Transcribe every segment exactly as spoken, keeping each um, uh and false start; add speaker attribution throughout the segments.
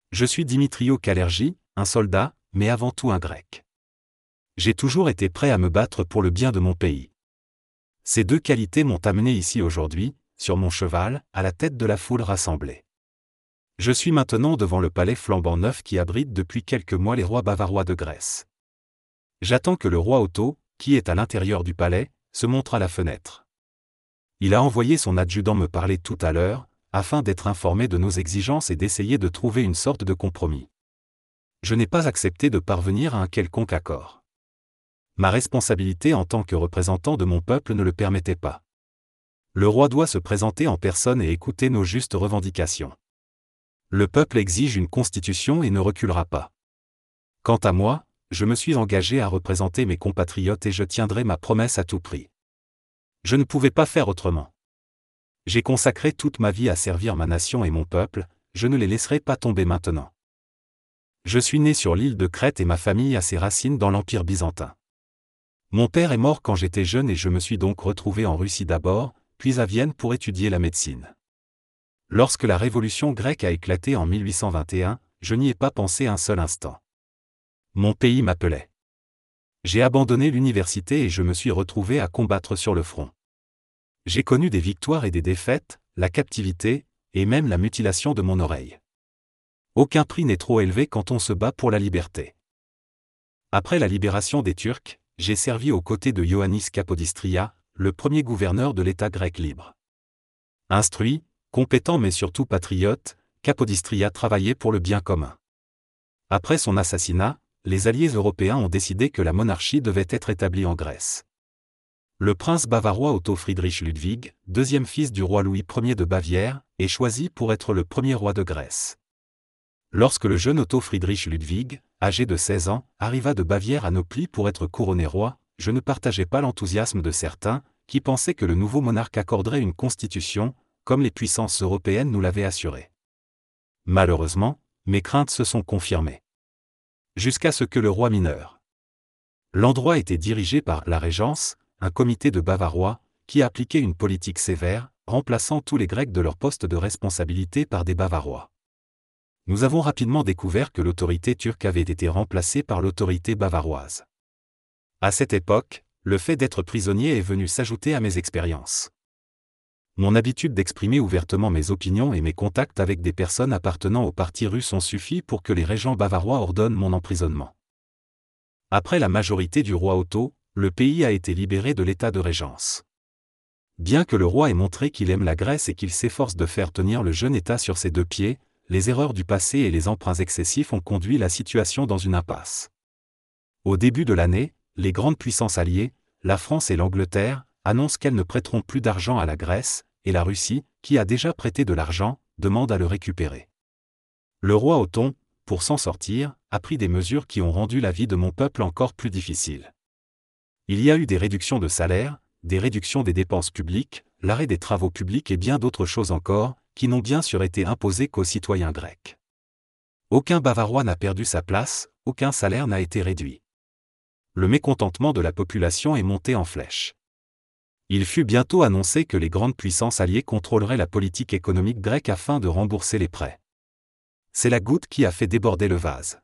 Speaker 1: Je suis Dimitrios Kalergi, un soldat, mais avant tout un Grec. J'ai toujours été prêt à me battre pour le bien de mon pays. Ces deux qualités m'ont amené ici aujourd'hui, sur mon cheval, à la tête de la foule rassemblée. Je suis maintenant devant le palais flambant neuf qui abrite depuis quelques mois les rois bavarois de Grèce. J'attends que le roi Otto, qui est à l'intérieur du palais, se montre à la fenêtre. Il a envoyé son adjudant me parler tout à l'heure, afin d'être informé de nos exigences et d'essayer de trouver une sorte de compromis. Je n'ai pas accepté de parvenir à un quelconque accord. Ma responsabilité en tant que représentant de mon peuple ne le permettait pas. Le roi doit se présenter en personne et écouter nos justes revendications. Le peuple exige une constitution et ne reculera pas. Quant à moi, je me suis engagé à représenter mes compatriotes et je tiendrai ma promesse à tout prix. Je ne pouvais pas faire autrement. J'ai consacré toute ma vie à servir ma nation et mon peuple, je ne les laisserai pas tomber maintenant. Je suis né sur l'île de Crète et ma famille a ses racines dans l'Empire byzantin. Mon père est mort quand j'étais jeune et je me suis donc retrouvé en Russie d'abord, puis à Vienne pour étudier la médecine. Lorsque la révolution grecque a éclaté en mille huit cent vingt et un, je n'y ai pas pensé un seul instant. Mon pays m'appelait. J'ai abandonné l'université et je me suis retrouvé à combattre sur le front. J'ai connu des victoires et des défaites, la captivité, et même la mutilation de mon oreille. Aucun prix n'est trop élevé quand on se bat pour la liberté. Après la libération des Turcs, j'ai servi aux côtés de Ioannis Kapodistria, le premier gouverneur de l'État grec libre. Instruit, compétent mais surtout patriote, Kapodistria travaillait pour le bien commun. Après son assassinat, les alliés européens ont décidé que la monarchie devait être établie en Grèce. Le prince bavarois Otto Friedrich Ludwig, deuxième fils du roi Louis Ier de Bavière, est choisi pour être le premier roi de Grèce. Lorsque le jeune Otto Friedrich Ludwig, âgé de seize ans, arriva de Bavière à Nauplie pour être couronné roi, je ne partageais pas l'enthousiasme de certains, qui pensaient que le nouveau monarque accorderait une constitution, comme les puissances européennes nous l'avaient assuré. Malheureusement, mes craintes se sont confirmées. Jusqu'à ce que le roi mineur. L'endroit était dirigé par la Régence, un comité de Bavarois, qui appliquait une politique sévère, remplaçant tous les Grecs de leur poste de responsabilité par des Bavarois. Nous avons rapidement découvert que l'autorité turque avait été remplacée par l'autorité bavaroise. À cette époque, le fait d'être prisonnier est venu s'ajouter à mes expériences. Mon habitude d'exprimer ouvertement mes opinions et mes contacts avec des personnes appartenant au parti russe ont suffi pour que les régents bavarois ordonnent mon emprisonnement. Après la majorité du roi Otto, le pays a été libéré de l'état de régence. Bien que le roi ait montré qu'il aime la Grèce et qu'il s'efforce de faire tenir le jeune État sur ses deux pieds, les erreurs du passé et les emprunts excessifs ont conduit la situation dans une impasse. Au début de l'année, les grandes puissances alliées, la France et l'Angleterre, annoncent qu'elles ne prêteront plus d'argent à la Grèce, et la Russie, qui a déjà prêté de l'argent, demande à le récupérer. Le roi Othon, pour s'en sortir, a pris des mesures qui ont rendu la vie de mon peuple encore plus difficile. Il y a eu des réductions de salaire, des réductions des dépenses publiques, l'arrêt des travaux publics et bien d'autres choses encore, qui n'ont bien sûr été imposées qu'aux citoyens grecs. Aucun Bavarois n'a perdu sa place, aucun salaire n'a été réduit. Le mécontentement de la population est monté en flèche. Il fut bientôt annoncé que les grandes puissances alliées contrôleraient la politique économique grecque afin de rembourser les prêts. C'est la goutte qui a fait déborder le vase.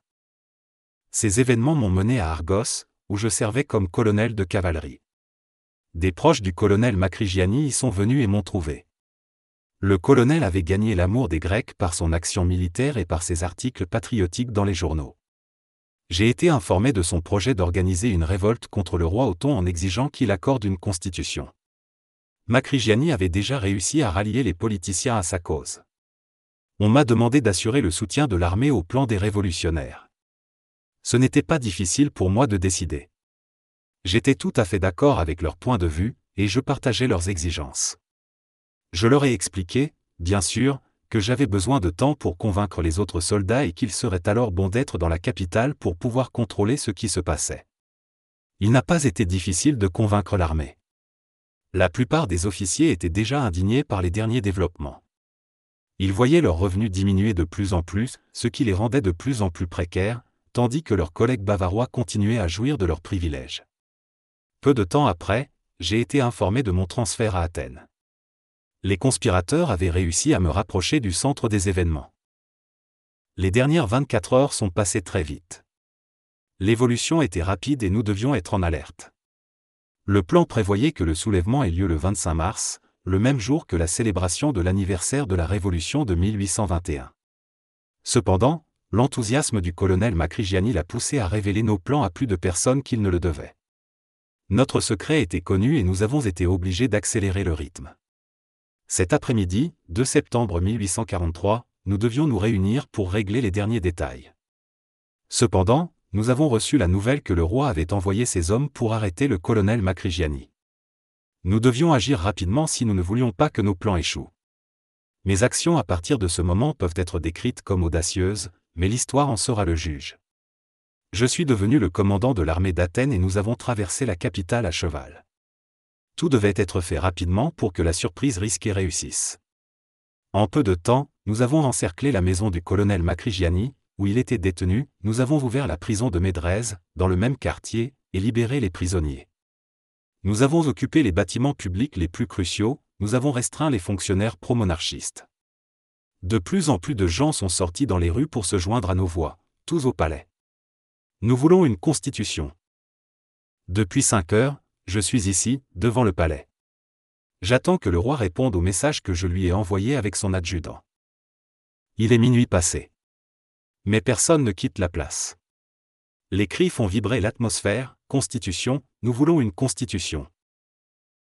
Speaker 1: Ces événements m'ont mené à Argos, où je servais comme colonel de cavalerie. Des proches du colonel Makrigiani y sont venus et m'ont trouvé. Le colonel avait gagné l'amour des Grecs par son action militaire et par ses articles patriotiques dans les journaux. J'ai été informé de son projet d'organiser une révolte contre le roi Othon en exigeant qu'il accorde une constitution. Makrigiani avait déjà réussi à rallier les politiciens à sa cause. On m'a demandé d'assurer le soutien de l'armée au plan des révolutionnaires. Ce n'était pas difficile pour moi de décider. J'étais tout à fait d'accord avec leur point de vue, et je partageais leurs exigences. Je leur ai expliqué, bien sûr, que j'avais besoin de temps pour convaincre les autres soldats et qu'il serait alors bon d'être dans la capitale pour pouvoir contrôler ce qui se passait. Il n'a pas été difficile de convaincre l'armée. La plupart des officiers étaient déjà indignés par les derniers développements. Ils voyaient leurs revenus diminuer de plus en plus, ce qui les rendait de plus en plus précaires, tandis que leurs collègues bavarois continuaient à jouir de leurs privilèges. Peu de temps après, j'ai été informé de mon transfert à Athènes. Les conspirateurs avaient réussi à me rapprocher du centre des événements. Les dernières vingt-quatre heures sont passées très vite. L'évolution était rapide et nous devions être en alerte. Le plan prévoyait que le soulèvement ait lieu le vingt-cinq mars, le même jour que la célébration de l'anniversaire de la Révolution de mille huit cent vingt et un. Cependant, l'enthousiasme du colonel Macrigiani l'a poussé à révéler nos plans à plus de personnes qu'il ne le devait. Notre secret était connu et nous avons été obligés d'accélérer le rythme. Cet après-midi, deux septembre mille huit cent quarante-trois, nous devions nous réunir pour régler les derniers détails. Cependant, nous avons reçu la nouvelle que le roi avait envoyé ses hommes pour arrêter le colonel Macrigiani. Nous devions agir rapidement si nous ne voulions pas que nos plans échouent. Mes actions à partir de ce moment peuvent être décrites comme audacieuses, mais l'histoire en sera le juge. Je suis devenu le commandant de l'armée d'Athènes et nous avons traversé la capitale à cheval. Tout devait être fait rapidement pour que la surprise risquée réussisse. En peu de temps, nous avons encerclé la maison du colonel Macrigiani, où il était détenu, nous avons ouvert la prison de Médrèse, dans le même quartier, et libéré les prisonniers. Nous avons occupé les bâtiments publics les plus cruciaux, nous avons restreint les fonctionnaires pro-monarchistes. De plus en plus de gens sont sortis dans les rues pour se joindre à nos voix, tous au palais. Nous voulons une constitution. Depuis cinq heures, je suis ici, devant le palais. J'attends que le roi réponde au message que je lui ai envoyé avec son adjudant. Il est minuit passé. Mais personne ne quitte la place. Les cris font vibrer l'atmosphère, Constitution, nous voulons une constitution.